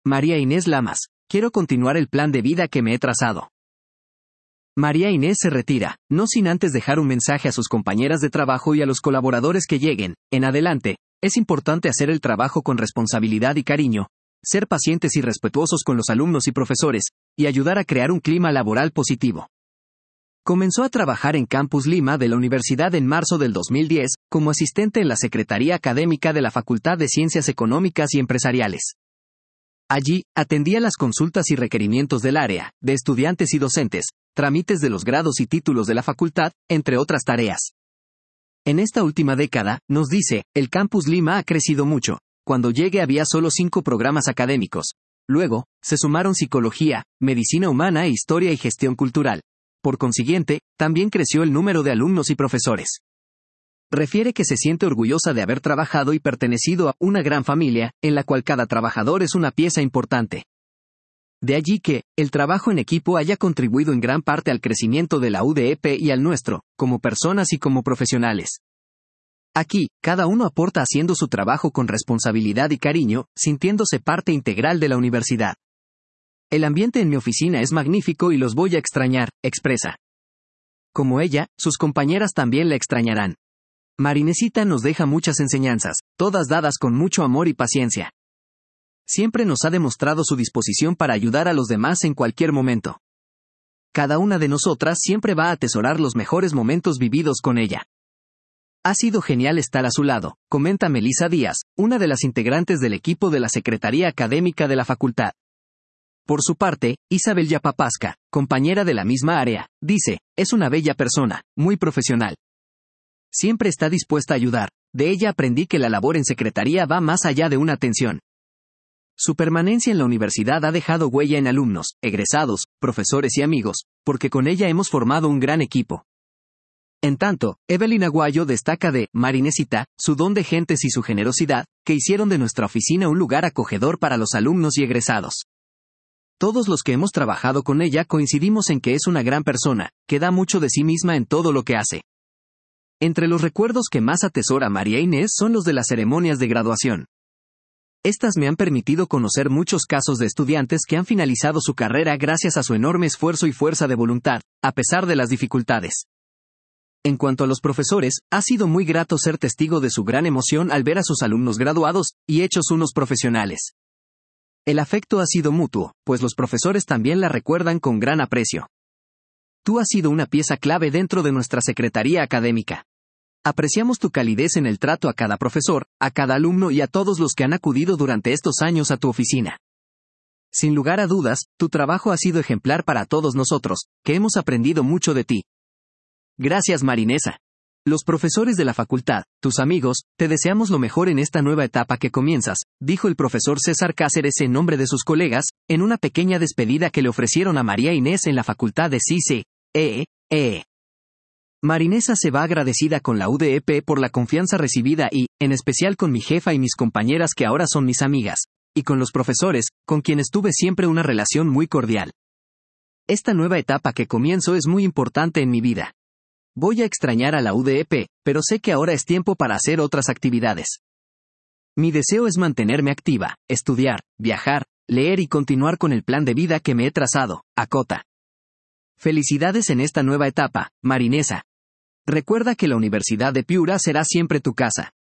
María Inés Lamas, quiero continuar el plan de vida que me he trazado. María Inés se retira, no sin antes dejar un mensaje a sus compañeras de trabajo y a los colaboradores que lleguen. En adelante, es importante hacer el trabajo con responsabilidad y cariño, ser pacientes y respetuosos con los alumnos y profesores, y ayudar a crear un clima laboral positivo. Comenzó a trabajar en Campus Lima de la universidad en marzo del 2010, como asistente en la Secretaría Académica de la Facultad de Ciencias Económicas y Empresariales. Allí, atendía las consultas y requerimientos del área, de estudiantes y docentes, trámites de los grados y títulos de la facultad, entre otras tareas. En esta última década, nos dice, el Campus Lima ha crecido mucho. Cuando llegué había solo 5 programas académicos. Luego, se sumaron psicología, medicina humana e historia y gestión cultural. Por consiguiente, también creció el número de alumnos y profesores. Refiere que se siente orgullosa de haber trabajado y pertenecido a una gran familia, en la cual cada trabajador es una pieza importante. De allí que, el trabajo en equipo haya contribuido en gran parte al crecimiento de la UDEP y al nuestro, como personas y como profesionales. Aquí, cada uno aporta haciendo su trabajo con responsabilidad y cariño, sintiéndose parte integral de la universidad. El ambiente en mi oficina es magnífico y los voy a extrañar, expresa. Como ella, sus compañeras también la extrañarán. Marinesita nos deja muchas enseñanzas, todas dadas con mucho amor y paciencia. Siempre nos ha demostrado su disposición para ayudar a los demás en cualquier momento. Cada una de nosotras siempre va a atesorar los mejores momentos vividos con ella. Ha sido genial estar a su lado, comenta Melissa Díaz, una de las integrantes del equipo de la Secretaría Académica de la Facultad. Por su parte, Isabel Yapapasca, compañera de la misma área, dice, es una bella persona, muy profesional. Siempre está dispuesta a ayudar. De ella aprendí que la labor en secretaría va más allá de una atención. Su permanencia en la universidad ha dejado huella en alumnos, egresados, profesores y amigos, porque con ella hemos formado un gran equipo. En tanto, Evelyn Aguayo destaca de Marinesita, su don de gentes y su generosidad, que hicieron de nuestra oficina un lugar acogedor para los alumnos y egresados. Todos los que hemos trabajado con ella coincidimos en que es una gran persona, que da mucho de sí misma en todo lo que hace. Entre los recuerdos que más atesora María Inés son los de las ceremonias de graduación. Estas me han permitido conocer muchos casos de estudiantes que han finalizado su carrera gracias a su enorme esfuerzo y fuerza de voluntad, a pesar de las dificultades. En cuanto a los profesores, ha sido muy grato ser testigo de su gran emoción al ver a sus alumnos graduados, y hechos unos profesionales. El afecto ha sido mutuo, pues los profesores también la recuerdan con gran aprecio. Tú has sido una pieza clave dentro de nuestra secretaría académica. Apreciamos tu calidez en el trato a cada profesor, a cada alumno y a todos los que han acudido durante estos años a tu oficina. Sin lugar a dudas, tu trabajo ha sido ejemplar para todos nosotros, que hemos aprendido mucho de ti. Gracias, Marinesa. Los profesores de la facultad, tus amigos, te deseamos lo mejor en esta nueva etapa que comienzas, dijo el profesor César Cáceres en nombre de sus colegas, en una pequeña despedida que le ofrecieron a María Inés en la facultad de CICE. Marinesa se va agradecida con la UDEP por la confianza recibida y, en especial con mi jefa y mis compañeras que ahora son mis amigas, y con los profesores, con quienes tuve siempre una relación muy cordial. Esta nueva etapa que comienzo es muy importante en mi vida. Voy a extrañar a la UDEP, pero sé que ahora es tiempo para hacer otras actividades. Mi deseo es mantenerme activa, estudiar, viajar, leer y continuar con el plan de vida que me he trazado, acota. Felicidades en esta nueva etapa, Marinesa. Recuerda que la Universidad de Piura será siempre tu casa.